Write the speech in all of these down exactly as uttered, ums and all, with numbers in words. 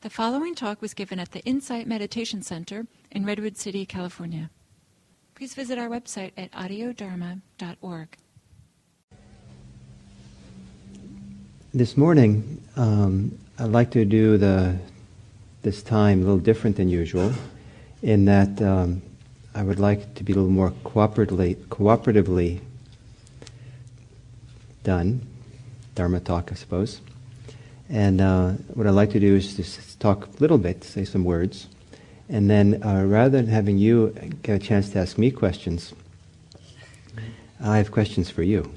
The following talk was given at the Insight Meditation Center in Redwood City, California. Please visit our website at audio dharma dot org. This morning, um, I'd like to do the this time a little different than usual, in that um, I would like to be a little more cooperatively, cooperatively done, Dharma talk, I suppose. And uh, what I'd like to do is just talk a little bit, say some words, and then uh, rather than having you get a chance to ask me questions, I have questions for you.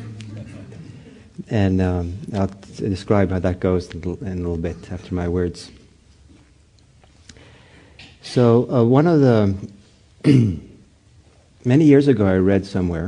And um, I'll t- describe how that goes in a, little, in a little bit after my words. So uh, one of the, many years ago I read somewhere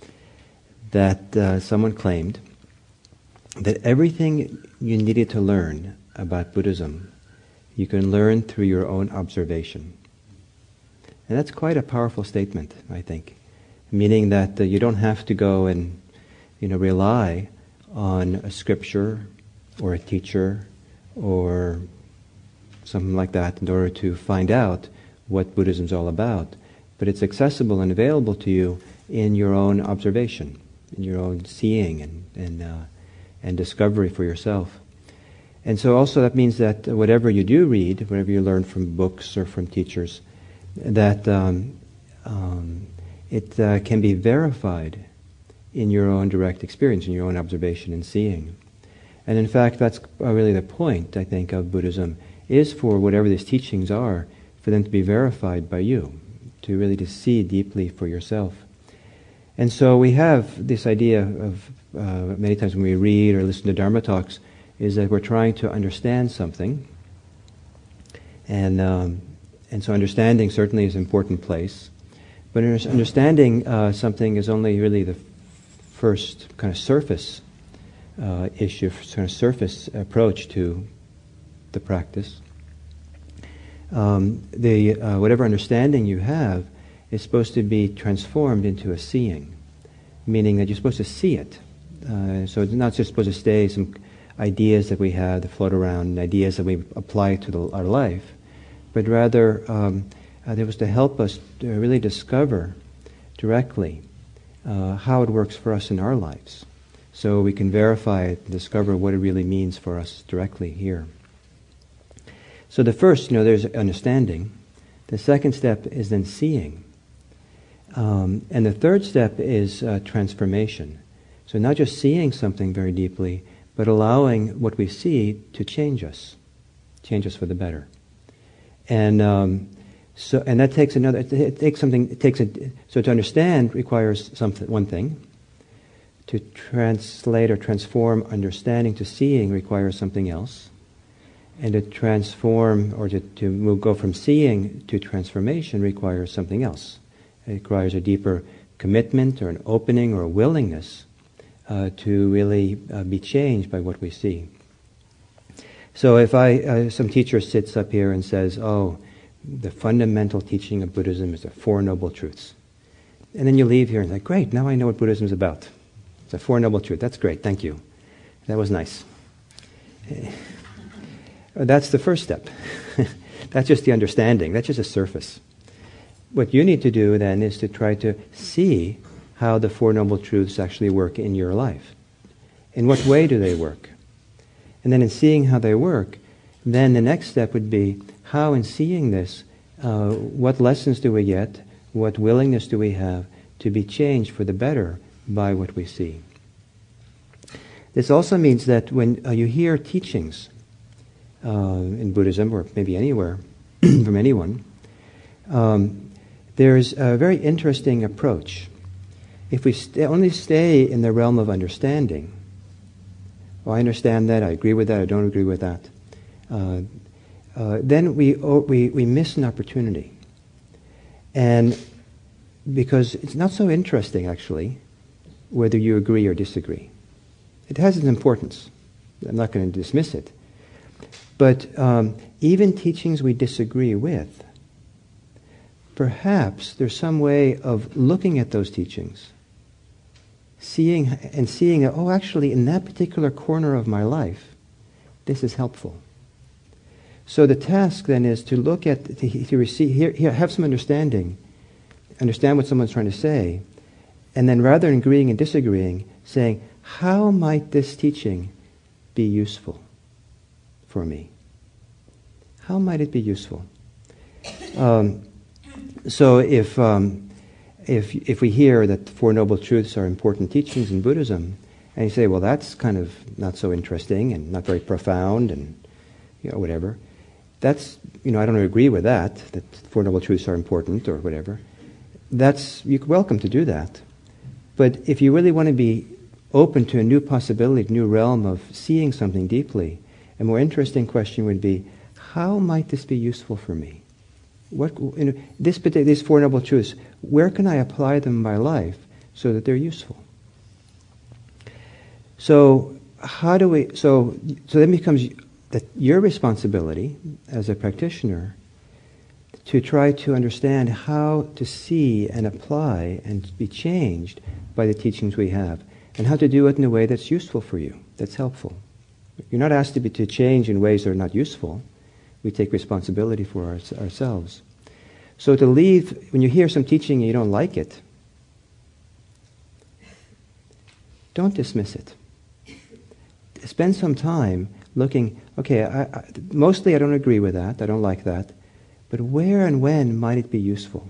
that uh, someone claimed that everything you needed to learn about Buddhism, you can learn through your own observation. And that's quite a powerful statement, I think. Meaning that uh, you don't have to go and, you know, rely on a scripture or a teacher or something like that in order to find out what Buddhism's all about. But it's accessible and available to you in your own observation, in your own seeing and, and uh, and discovery for yourself. And so also that means that whatever you do read, whatever you learn from books or from teachers, that um, um, it uh, can be verified in your own direct experience, in your own observation and seeing. And in fact, that's uh, really the point, I think, of Buddhism, is for whatever these teachings are, for them to be verified by you, to really to see deeply for yourself. And so we have this idea of, uh, many times when we read or listen to Dharma talks, is that we're trying to understand something. And um, and so understanding certainly is an important place. But understanding uh, something is only really the first kind of surface uh, issue, kind of surface approach to the practice. Um, the uh, whatever understanding you have is supposed to be transformed into a seeing, meaning that you're supposed to see it. Uh, so it's not just supposed to stay some ideas that we have that float around, ideas that we apply to the, our life, but rather um, uh, it was to help us to really discover directly uh, how it works for us in our lives, so we can verify it and discover what it really means for us directly here. So the first, you know, there's understanding. The second step is then seeing. Um, and the third step is uh, transformation. So not just seeing something very deeply, but allowing what we see to change us, change us for the better. And um, so, and that takes another. It takes something. It takes a. So to understand requires something. One thing. To translate or transform understanding to seeing requires something else. And to transform or to, to move, go from seeing to transformation requires something else. It requires a deeper commitment or an opening or a willingness uh, to really uh, be changed by what we see. So if I, uh, some teacher sits up here and says, oh, the fundamental teaching of Buddhism is the Four Noble Truths. And then you leave here and say, great, now I know what Buddhism is about. It's the Four Noble Truths. That's great, thank you. That was nice. That's the first step. That's just the understanding. That's just a surface. What you need to do then is to try to see how the Four Noble Truths actually work in your life. In what way do they work? And then in seeing how they work, then the next step would be how in seeing this, uh, what lessons do we get, what willingness do we have to be changed for the better by what we see. This also means that when uh, you hear teachings Uh, in Buddhism, or maybe anywhere, from anyone, um, there's a very interesting approach. If we st- only stay in the realm of understanding, well, I understand that, I agree with that, I don't agree with that, uh, uh, then we, oh, we we miss an opportunity. And because it's not so interesting, actually, whether you agree or disagree. It has its importance. I'm not going to dismiss it. But um, even teachings we disagree with, perhaps there's some way of looking at those teachings, seeing and seeing that, oh, actually, in that particular corner of my life, this is helpful. So the task then is to look at, to, to receive, here, here, have some understanding, understand what someone's trying to say, and then rather than agreeing and disagreeing, saying, how might this teaching be useful for me? How might it be useful? Um, so if, um, if, if we hear that the Four Noble Truths are important teachings in Buddhism, and you say, well, that's kind of not so interesting and not very profound and you know, whatever, that's, you know, I don't agree with that, that Four Noble Truths are important or whatever. That's, you're welcome to do that. But if you really want to be open to a new possibility, a new realm of seeing something deeply, a more interesting question would be, how might this be useful for me? What, you know, this, these Four Noble Truths, where can I apply them in my life so that they're useful? So how do we, so, so then becomes that your responsibility as a practitioner to try to understand how to see and apply and be changed by the teachings we have, and how to do it in a way that's useful for you, that's helpful. You're not asked to be to change in ways that are not useful. We take responsibility for our, ourselves. So to leave, when you hear some teaching and you don't like it, don't dismiss it. Spend some time looking, okay, I, I, mostly I don't agree with that, I don't like that, but where and when might it be useful?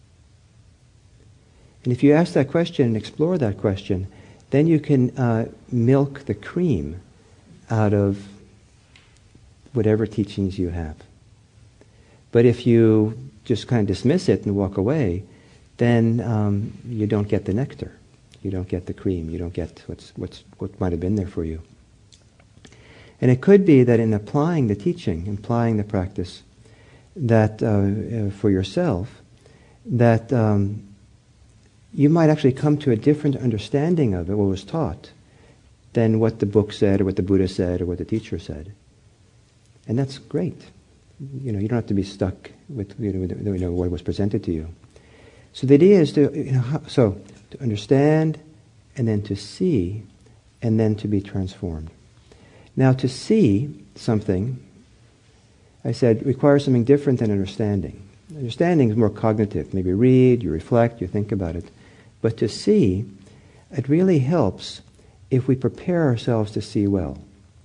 And if you ask that question and explore that question, then you can uh, milk the cream out of whatever teachings you have. But if you just kind of dismiss it and walk away, then um, you don't get the nectar. You don't get the cream. You don't get what's, what's, what might have been there for you. And it could be that in applying the teaching, applying the practice, that uh, uh, for yourself, that um, you might actually come to a different understanding of it, what was taught, than what the book said, or what the Buddha said, or what the teacher said. And that's great. You know, you don't have to be stuck with, you know, with, you know, what was presented to you. So the idea is to, you know, how, so to understand, and then to see, and then to be transformed. Now, to see something, I said, requires something different than understanding. Understanding is more cognitive. Maybe read, you reflect, you think about it. But to see, it really helps if we prepare ourselves to see well.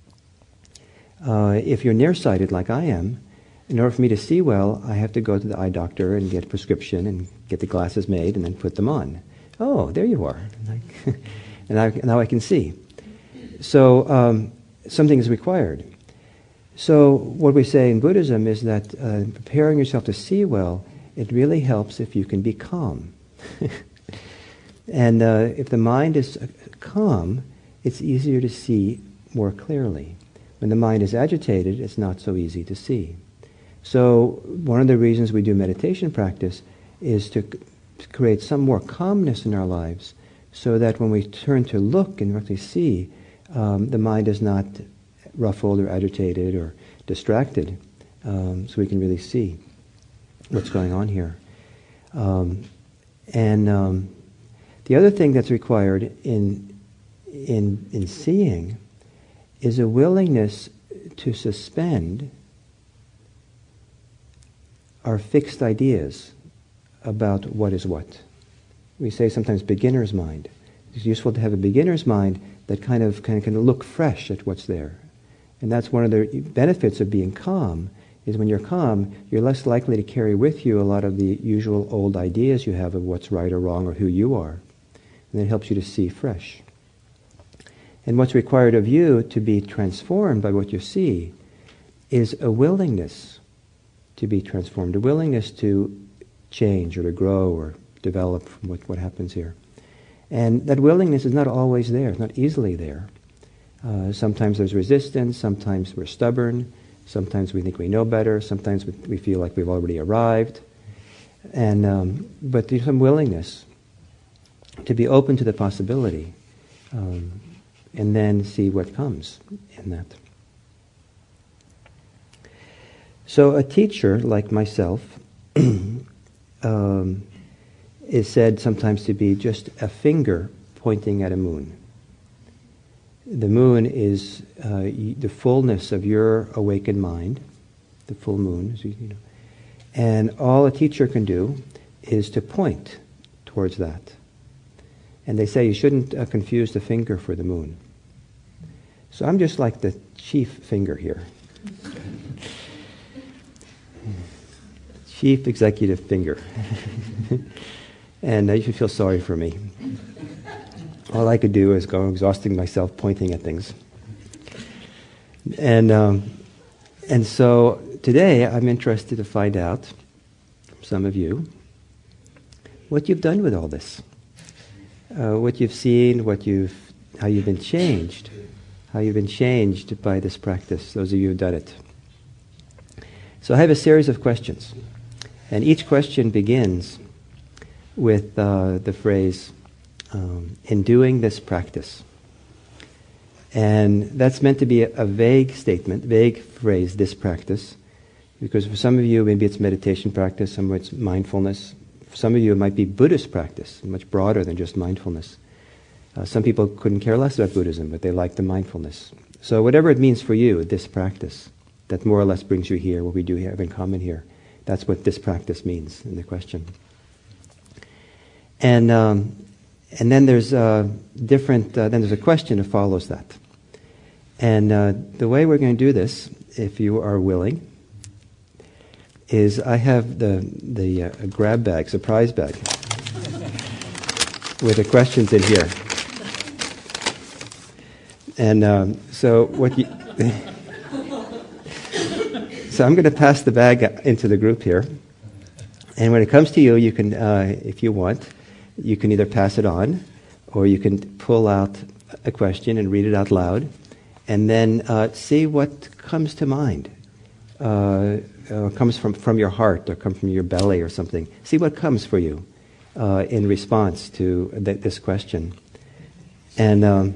Uh, if you're nearsighted like I am, in order for me to see well, I have to go to the eye doctor and get a prescription and get the glasses made and then put them on. Oh, there you are. And I, now I can see. So um, something is required. So what we say in Buddhism is that uh, preparing yourself to see well, it really helps if you can be calm. And uh, if the mind is uh, calm, it's easier to see more clearly. When the mind is agitated, it's not so easy to see. So one of the reasons we do meditation practice is to c- create some more calmness in our lives, so that when we turn to look and actually see, um, the mind is not ruffled or agitated or distracted, um, so we can really see what's going on here. Um, and um, the other thing that's required in in in seeing is a willingness to suspend our fixed ideas about what is what. We say sometimes beginner's mind. It's useful to have a beginner's mind that kind of kind of can look fresh at what's there. And that's one of the benefits of being calm, is when you're calm, you're less likely to carry with you a lot of the usual old ideas you have of what's right or wrong or who you are. And it helps you to see fresh. And what's required of you to be transformed by what you see is a willingness to be transformed, a willingness to change or to grow or develop from what, what happens here. And that willingness is not always there, it's not easily there. Uh, sometimes there's resistance, sometimes we're stubborn, sometimes we think we know better, sometimes we, we feel like we've already arrived. And um, but there's some willingness to be open to the possibility, um, and then see what comes in that. So a teacher like myself um, is said sometimes to be just a finger pointing at a moon. The moon is uh, the fullness of your awakened mind, the full moon. As you, you know. And all a teacher can do is to point towards that. And they say you shouldn't uh, confuse the finger for the moon. So I'm just like the chief finger here. Chief executive finger. And uh, you should feel sorry for me. All I could do is go exhausting myself pointing at things. And um, and so today I'm interested to find out from some of you what you've done with all this. Uh, what you've seen, what you've, how you've been changed. How you've been changed by this practice, those of you who've done it. So I have a series of questions. And each question begins with uh, the phrase, um, in doing this practice. And that's meant to be a, a vague statement, vague phrase, this practice. Because for some of you, maybe it's meditation practice, some of it's mindfulness. For some of you, it might be Buddhist practice, much broader than just mindfulness. Uh, some people couldn't care less about Buddhism, but they like the mindfulness. So whatever it means for you, this practice, that more or less brings you here, what we do have in common here, that's what this practice means in the question. And um, and then there's uh, different. Uh, then there's a question that follows that. And uh, the way we're going to do this, if you are willing, is I have the the uh, grab bag, surprise bag, with the questions in here. And um, so what you. So I'm going to pass the bag into the group here. And when it comes to you, you can, uh, if you want, you can either pass it on, or you can pull out a question and read it out loud, and then uh, see what comes to mind, uh, or comes from, from your heart, or comes from your belly or something. See what comes for you uh, in response to th- this question. And, um,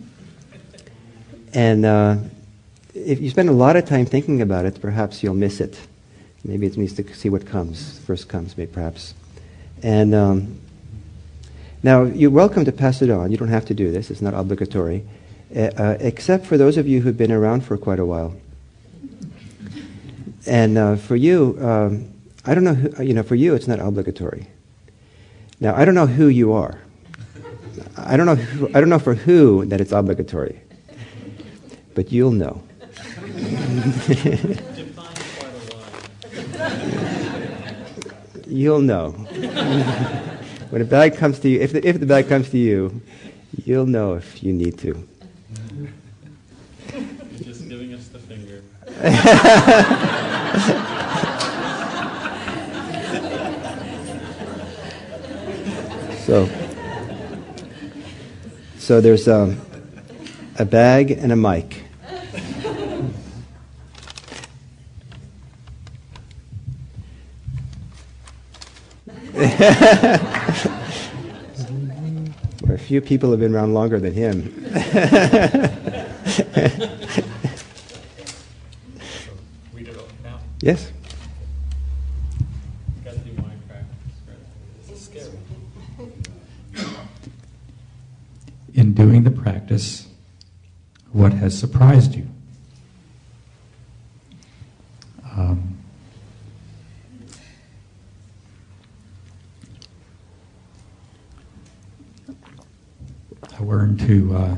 and, uh, if you spend a lot of time thinking about it, perhaps you'll miss it. Maybe it needs to see what comes. First comes, maybe perhaps. And um, now, you're welcome to pass it on. You don't have to do this. It's not obligatory. Uh, uh, except for those of you who've been around for quite a while. And uh, for you, um, I don't know, who, you know, for you it's not obligatory. Now, I don't know who you are. I don't know who, I don't know for who that it's obligatory. But you'll know. You'll know. When a bag comes to you, if the, if the bag comes to you, you'll know if you need to. You're just giving us the finger. so, so there's um, a bag and a mic. Where a few people have been around longer than him. We do it now. Yes. You got to do mind practice. This is scary. In doing the practice, what has surprised you? Um, I learned to, uh,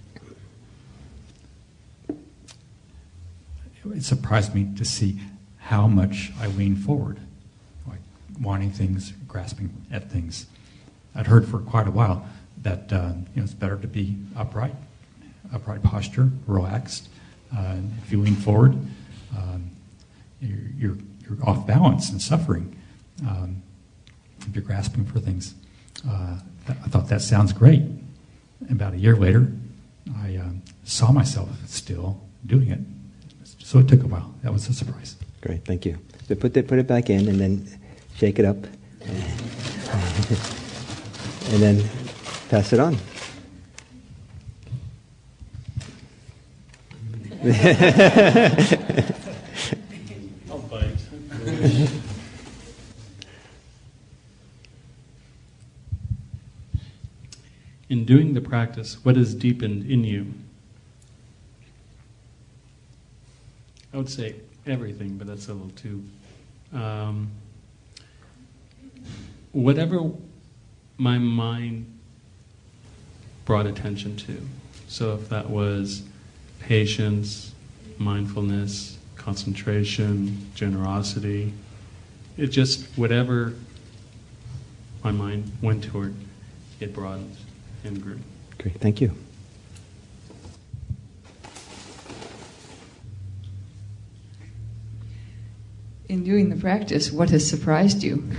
it surprised me to see how much I leaned forward, like wanting things, grasping at things. I'd heard for quite a while that uh, you know it's better to be upright, upright posture, relaxed. Uh, if you lean forward, um, you're, you're, you're off balance and suffering um, if you're grasping for things. Uh, th- I thought that sounds great. About a year later, I um, saw myself still doing it. So it took a while. That was a surprise. Great, thank you. So put it, put it back in and then shake it up. And then pass it on. I'll bite. In doing the practice, what has deepened in you? I would say everything, but that's a little too... Um, whatever my mind brought attention to. So if that was patience, mindfulness, concentration, generosity, it just, whatever my mind went toward, it broadened and grew. Great, thank you. In doing the practice, what has surprised you?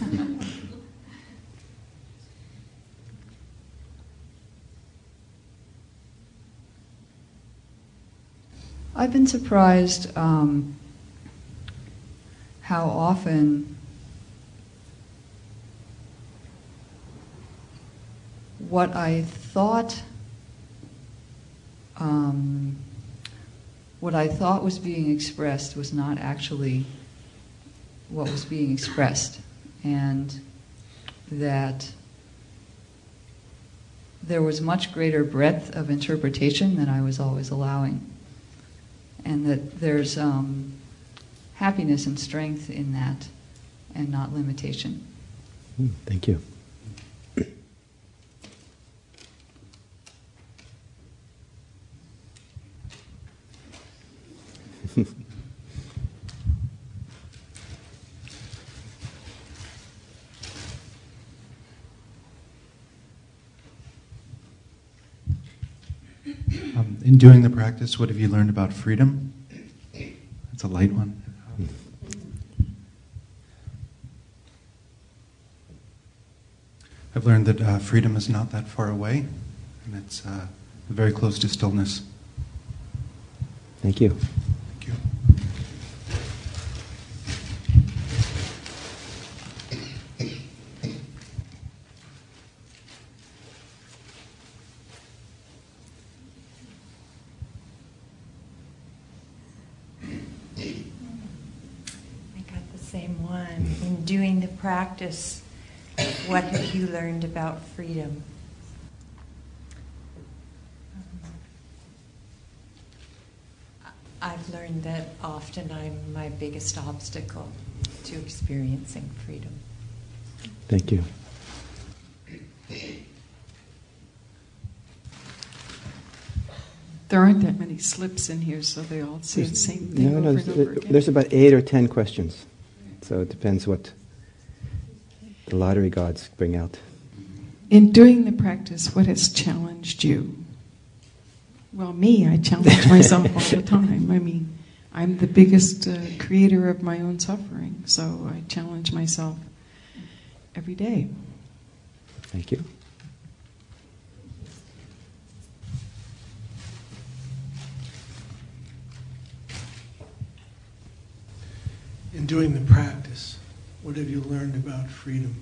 I've been surprised um, how often what I thought um, what I thought was being expressed was not actually what was being expressed, and that there was much greater breadth of interpretation than I was always allowing. And that there's um, happiness and strength in that, and not limitation. Mm, thank you. Um, in doing the practice, what have you learned about freedom? That's a light one. I've learned that uh, freedom is not that far away, and it's uh, very close to stillness. Thank you. Thank you. Same one. In doing the practice, what have you learned about freedom? I've learned that often I'm my biggest obstacle to experiencing freedom. Thank you. There aren't that many slips in here, so they all say the same thing no, over no, and there's, over again. there's about eight or ten questions. So it depends what the lottery gods bring out. In doing the practice, what has challenged you? Well, me, I challenge myself all the time. I mean, I'm the biggest uh, creator of my own suffering, so I challenge myself every day. Thank you. In doing the practice, what have you learned about freedom?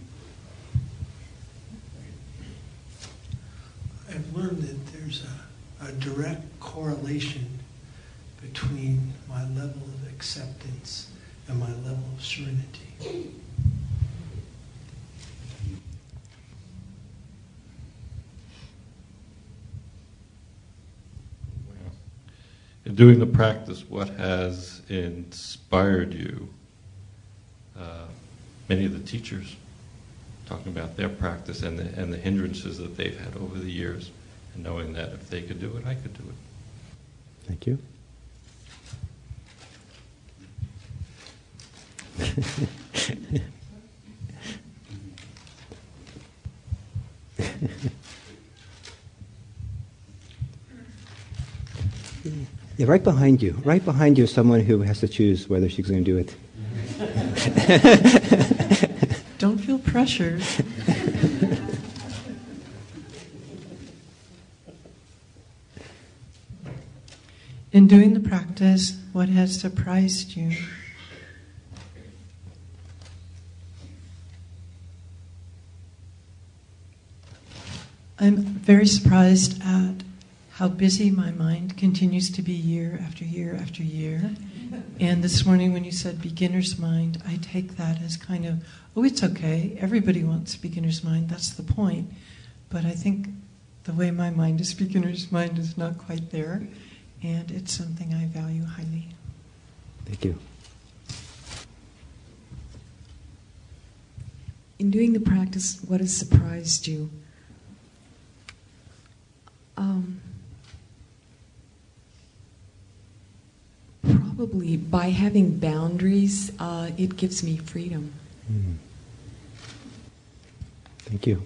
I've learned that there's a, a direct correlation between my level of acceptance and my level of serenity. In doing the practice, what has inspired you? Uh, many of the teachers talking about their practice and the, and the hindrances that they've had over the years, and knowing that if they could do it, I could do it. Thank you. Yeah, right behind you. Right behind you is someone who has to choose whether she's going to do it. Don't feel pressured. In doing the practice, what has surprised you? I'm very surprised at how busy my mind continues to be year after year after year. And this morning when you said beginner's mind, I take that as kind of, oh, it's okay. Everybody wants beginner's mind. That's the point. But I think the way my mind is beginner's mind is not quite there. And it's something I value highly. Thank you. in doing the practice, what has surprised you? Um, probably by having boundaries, uh, it gives me freedom. Mm. Thank you.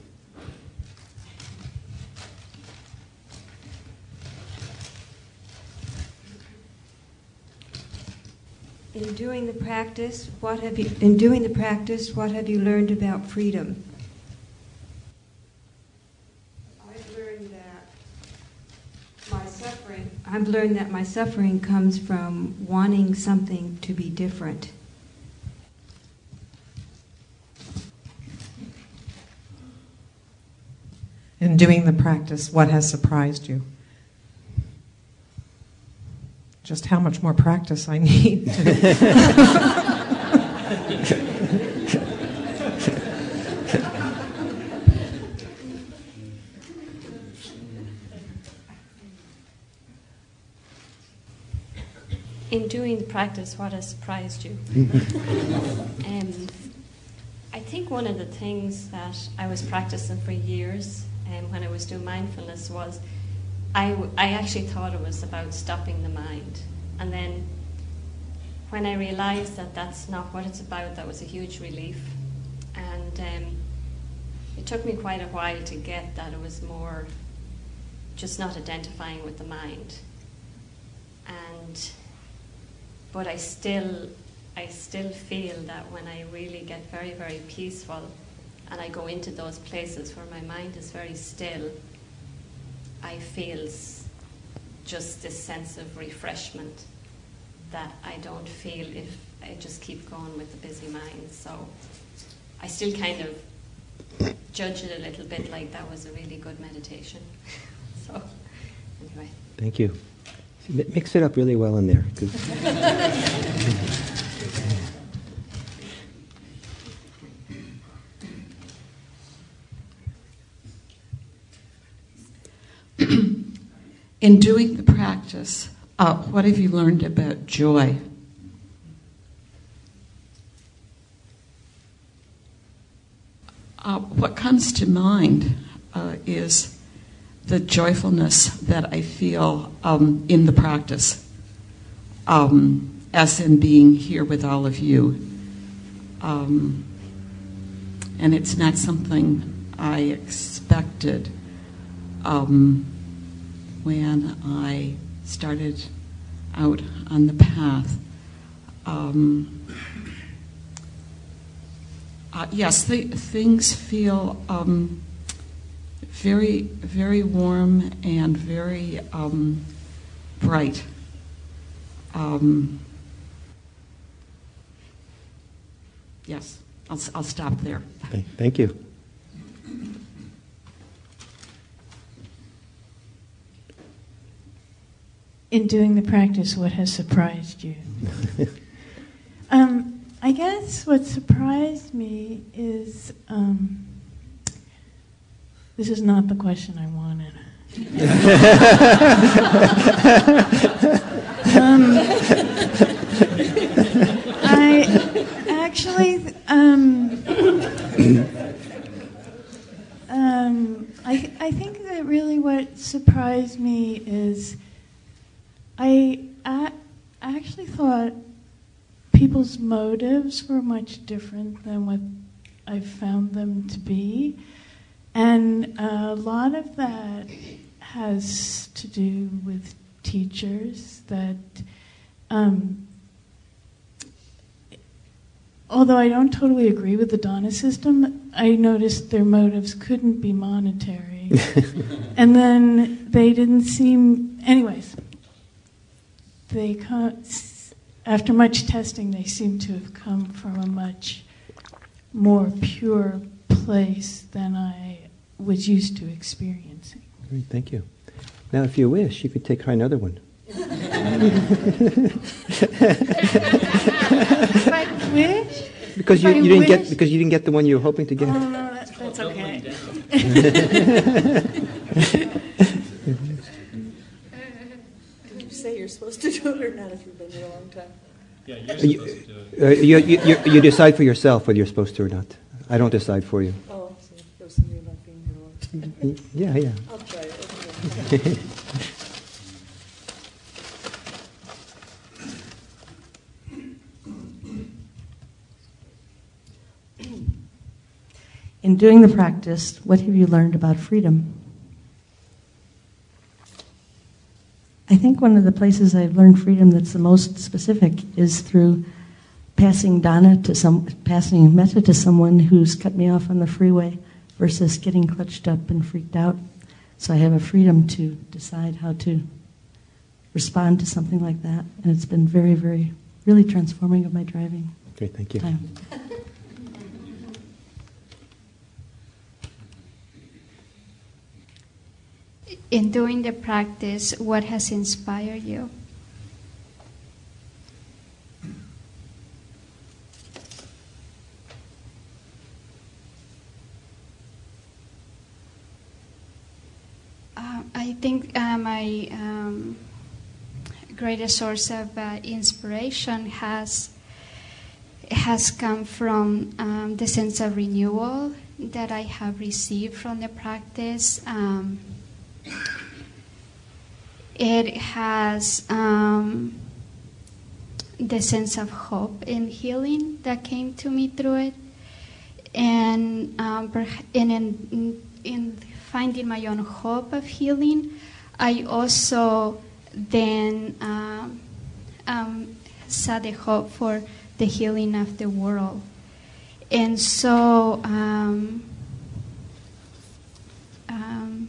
In doing the practice, what have you in doing the practice, what have you learned about freedom? I've learned that my suffering I've learned that my suffering comes from wanting something to be different. In doing the practice, what has surprised you? Just how much more practice I need. In doing the practice, what has surprised you? um, I think one of the things that I was practicing for years um, when I was doing mindfulness was I, w- I actually thought it was about stopping the mind. And then when I realized that that's not what it's about, that was a huge relief. And um, it took me quite a while to get that it was more just not identifying with the mind. And but I still I still feel that when I really get very, very peaceful and I go into those places where my mind is very still, I feel just this sense of refreshment that I don't feel if I just keep going with the busy mind. So I still kind of judge it a little bit like that was a really good meditation. So anyway. Thank you. Mix it up really well in there. In doing the practice, uh, what have you learned about joy? Uh, what comes to mind uh, is the joyfulness that I feel um, in the practice, um, as in being here with all of you. Um, and it's not something I expected um, when I started out on the path. Um, uh, yes, th- things feel um, very, very warm and very um, bright. Um, yes, I'll, I'll stop there. Okay, thank you. In doing the practice, what has surprised you? um, I guess what surprised me is, um, this is not the question I wanted. um, I actually, um, um, I, I think that really what surprised me is I, I actually thought people's motives were much different than what I found them to be. And a lot of that has to do with teachers that, um, although I don't totally agree with the Dana system, I noticed their motives couldn't be monetary. And then they didn't seem, anyways, they come, after much testing, they seem to have come from a much more pure place than I was used to experiencing. Great, thank you. Now, if you wish, you could take try another one. If I wish? Because you, I you didn't wish? get because you didn't get the one you were hoping to get. Oh, no, that, that's okay. Did you say you're supposed to do it or not if you've been here a long time? Yeah, you're You, supposed to do it. uh, you, you, you, you decide for yourself whether you're supposed to or not. I don't decide for you. Oh, so there was something about being heroic. Yeah, yeah. I'll try it. In doing the practice, what have you learned about freedom? I think one of the places I've learned freedom that's the most specific is through passing dana to some, passing metta to someone who's cut me off on the freeway versus getting clutched up and freaked out. So I have a freedom to decide how to respond to something like that, and it's been very, very, really transforming of my driving. Okay, thank you. Time. In doing the practice, what has inspired you? Uh, I think uh, my um, greatest source of uh, inspiration has has come from um, the sense of renewal that I have received from the practice. Um, It has um, the sense of hope and healing that came to me through it, and, um, and in, in finding my own hope of healing, I also then um, um, saw the hope for the healing of the world. And so um, um,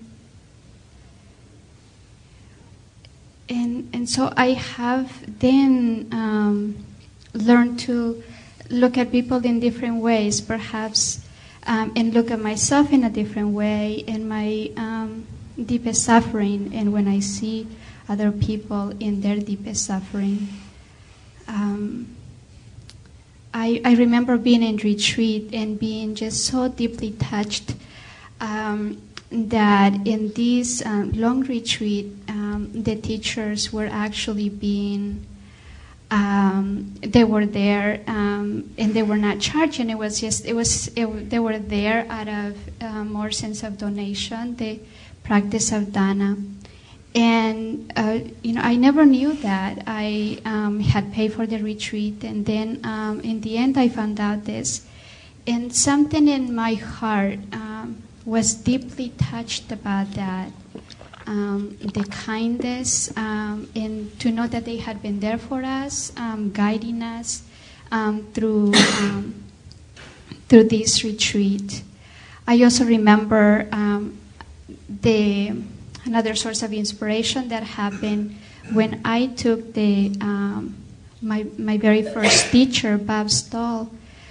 And, and so I have then um, learned to look at people in different ways, perhaps, um, and look at myself in a different way, and my um, deepest suffering, and when I see other people in their deepest suffering. Um, I, I remember being in retreat and being just so deeply touched um, that in this um, long retreat, um, the teachers were actually being, um, they were there um, and they were not charged, and it was just, it was, it, they were there out of uh, more sense of donation, the practice of dana. And, uh, you know, I never knew that. I um, had paid for the retreat, and then um, in the end I found out this. And something in my heart um, was deeply touched about that, um, the kindness, um, and to know that they had been there for us, um, guiding us um, through um, through this retreat. I also remember um, the another source of inspiration that happened when I took the um, my my very first teacher, Bob Stahl.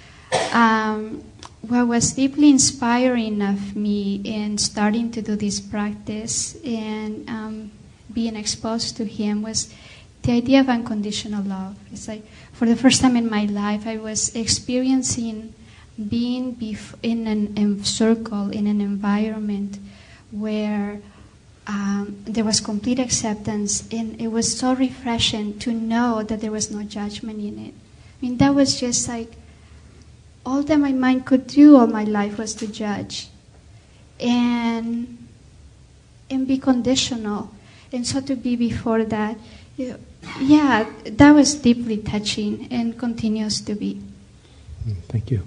Um, what was deeply inspiring of me in starting to do this practice and um, being exposed to him was the idea of unconditional love. It's like for the first time in my life, I was experiencing being bef- in an in circle, in an environment where um, there was complete acceptance, and it was so refreshing to know that there was no judgment in it. I mean, that was just like all that my mind could do all my life was to judge and and be conditional. And so to be before that, you know, yeah, that was deeply touching and continues to be. Thank you.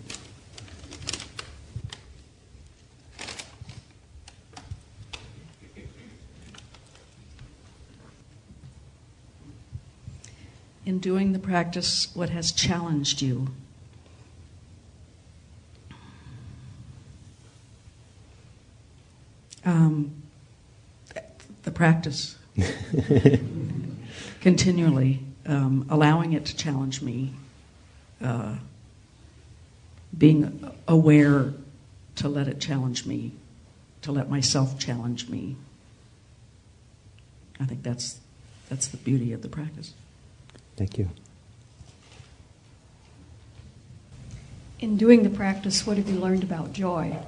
In doing the practice, what has challenged you? Um, the practice. Continually um, allowing it to challenge me, uh, being aware to let it challenge me, to let myself challenge me. I think that's that's the beauty of the practice. Thank you. In doing the practice, what have you learned about joy?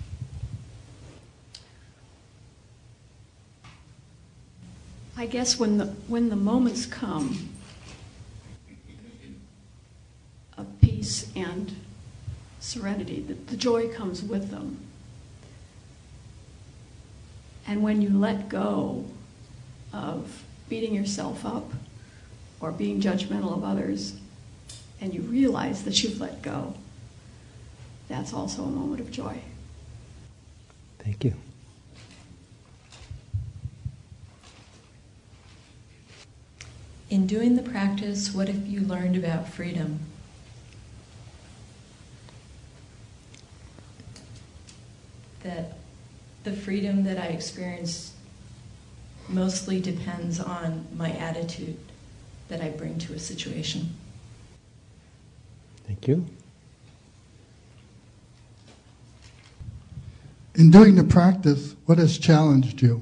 I guess when the when the moments come of peace and serenity, that the joy comes with them. And when you let go of beating yourself up or being judgmental of others, and you realize that you've let go, that's also a moment of joy. Thank you. In doing the practice, what have you learned about freedom? That the freedom that I experience mostly depends on my attitude that I bring to a situation. Thank you. In doing the practice, what has challenged you?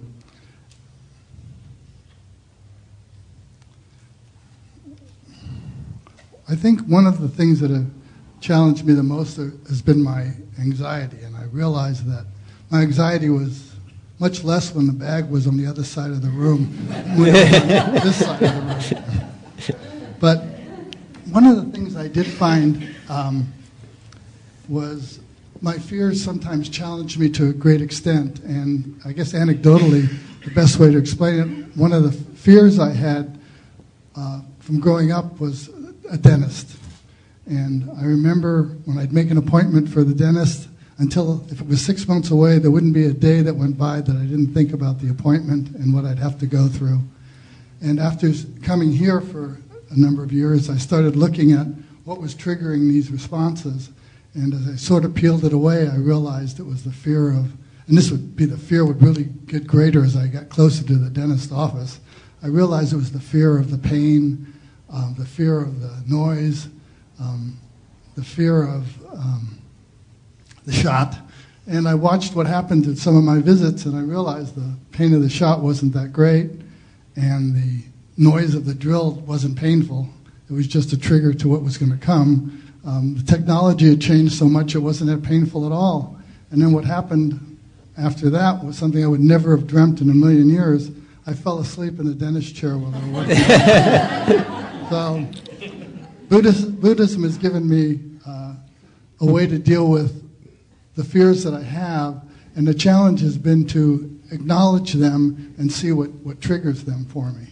I think one of the things that have challenged me the most has been my anxiety, and I realized that my anxiety was much less when the bag was on the other side of the room than when it was on this side of the room. But one of the things I did find um, was my fears sometimes challenged me to a great extent, and I guess anecdotally, the best way to explain it, one of the fears I had uh, from growing up was a dentist. And I remember when I'd make an appointment for the dentist, until if it was six months away, there wouldn't be a day that went by that I didn't think about the appointment and what I'd have to go through. And after coming here for a number of years, I started looking at what was triggering these responses. And as I sort of peeled it away, I realized it was the fear of, and this would be the fear would really get greater as I got closer to the dentist office. I realized it was the fear of the pain, um, the fear of the noise, um, the fear of um, the shot. And I watched what happened at some of my visits, and I realized the pain of the shot wasn't that great, and the noise of the drill wasn't painful. It was just a trigger to what was going to come. Um, the technology had changed so much it wasn't that painful at all. And then what happened after that was something I would never have dreamt in a million years. I fell asleep in the dentist chair while I was working. So Buddhism, Buddhism has given me uh, a way to deal with the fears that I have, and the challenge has been to acknowledge them and see what, what triggers them for me.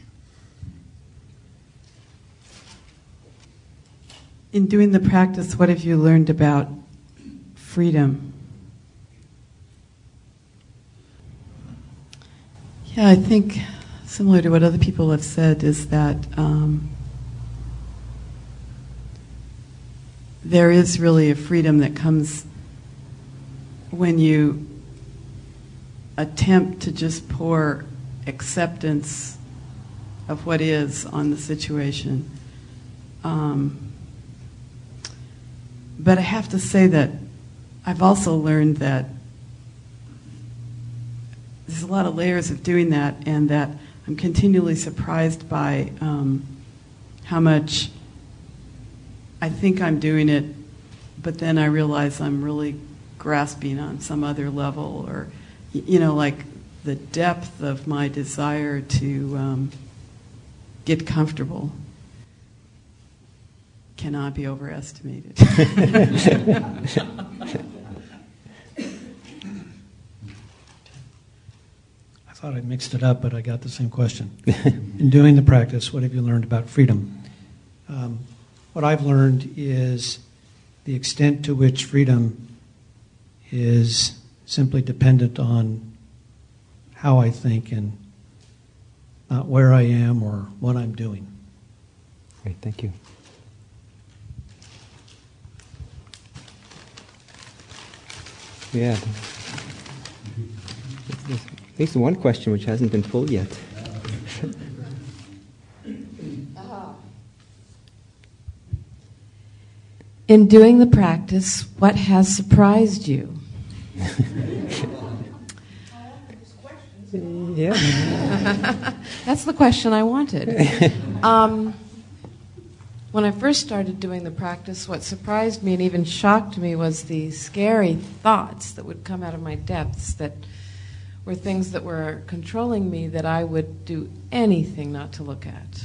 In doing the practice, what have you learned about freedom? Yeah, I think similar to what other people have said is that um, there is really a freedom that comes when you attempt to just pour acceptance of what is on the situation. Um, but I have to say that I've also learned that there's a lot of layers of doing that, and that I'm continually surprised by um, how much I think I'm doing it, but then I realize I'm really grasping on some other level, or, you know, like the depth of my desire to um, get comfortable cannot be overestimated. I thought I mixed it up, but I got the same question. In doing the practice, what have you learned about freedom? Um, what I've learned is the extent to which freedom is simply dependent on how I think and not where I am or what I'm doing. Great, thank you. Yeah. There's at least one question which hasn't been pulled yet. In doing the practice, what has surprised you? Yeah. That's the question I wanted. Um, when I first started doing the practice, what surprised me and even shocked me was the scary thoughts that would come out of my depths that were things that were controlling me that I would do anything not to look at.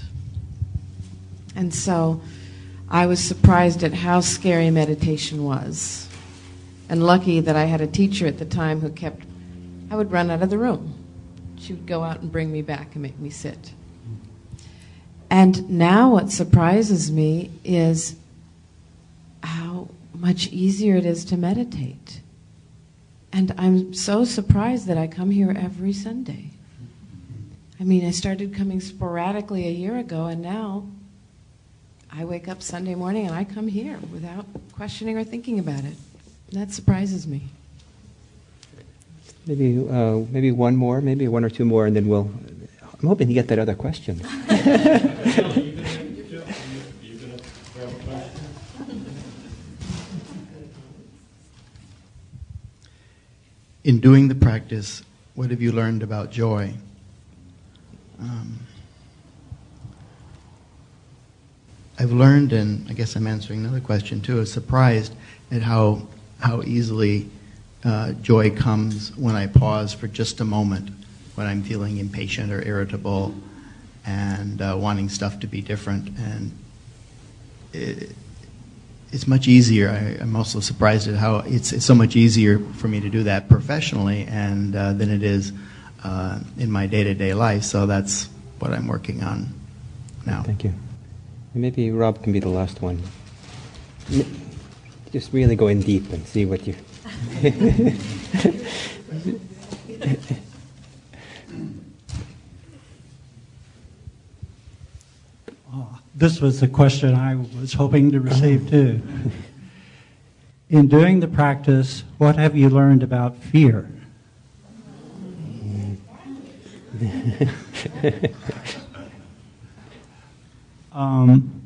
And so I was surprised at how scary meditation was. and lucky that I had a teacher at the time who kept, I would run out of the room. She would go out and bring me back and make me sit. And now what surprises me is how much easier it is to meditate. And I'm so surprised that I come here every Sunday. I mean, I started coming sporadically a year ago, and now I wake up Sunday morning and I come here without questioning or thinking about it. And that surprises me. Maybe uh, maybe one more, maybe one or two more, and then we'll... I'm hoping to get that other question. In doing the practice, what have you learned about joy? Um, I've learned, and I guess I'm answering another question too, I was surprised at how how easily uh, joy comes when I pause for just a moment, when I'm feeling impatient or irritable and uh, wanting stuff to be different. And it, it's much easier. I, I'm also surprised at how it's, it's so much easier for me to do that professionally and uh, than it is uh, in my day-to-day life. So that's what I'm working on now. Thank you. And maybe Rob can be the last one. Just really go in deep and see what you... Oh, this was the question I was hoping to receive too. In doing the practice, what have you learned about fear? um,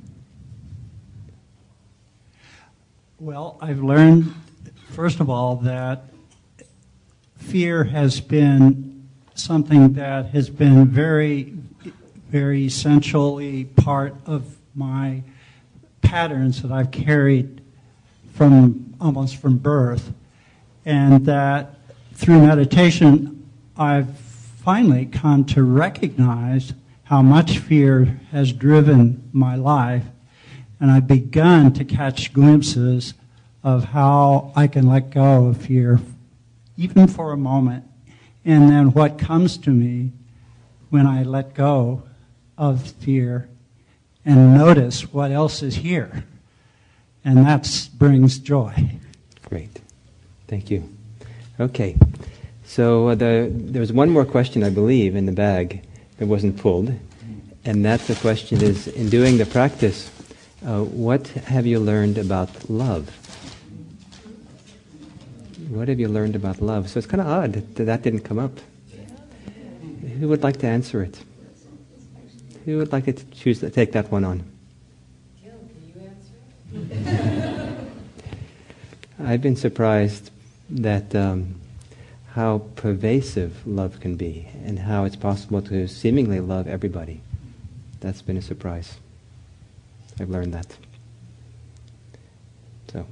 well, I've learned, first of all, that fear has been something that has been very, very essentially part of my patterns that I've carried from almost from birth, and that through meditation I've finally come to recognize how much fear has driven my life, and I've begun to catch glimpses of how I can let go of fear even for a moment, and then what comes to me when I let go of fear and notice what else is here. And that brings joy. Great. Thank you. Okay. So uh, the, there was one more question, I believe, in the bag that wasn't pulled. And that the question is, in doing the practice, uh, what have you learned about love? What have you learned about love? So it's kind of odd that that didn't come up. Who would like to answer it? Who would like to choose to take that one on? I've been surprised that um, how pervasive love can be and how it's possible to seemingly love everybody. That's been a surprise. I've learned that. So,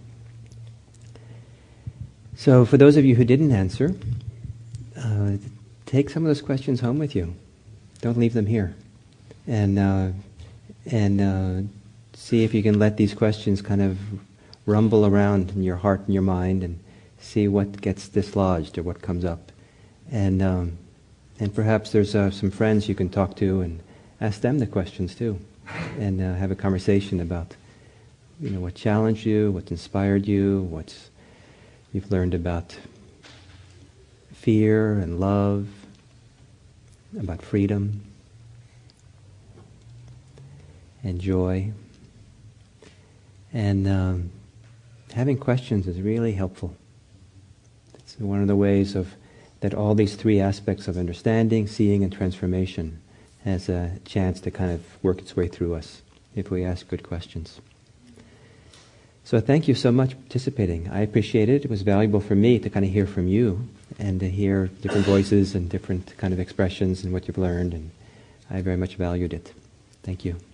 so for those of you who didn't answer, uh, take some of those questions home with you. Don't leave them here. And uh, and uh, see if you can let these questions kind of rumble around in your heart and your mind, and see what gets dislodged or what comes up. And um, and perhaps there's uh, some friends you can talk to and ask them the questions too, and uh, have a conversation about, you know, what challenged you, what's inspired you, what's you've learned about fear and love, about freedom and joy. And um, having questions is really helpful. It's one of the ways of that all these three aspects of understanding, seeing, and transformation has a chance to kind of work its way through us if we ask good questions. So thank you so much for participating. I appreciate it. It was valuable for me to kind of hear from you and to hear different voices and different kind of expressions and what you've learned, and I very much valued it. Thank you.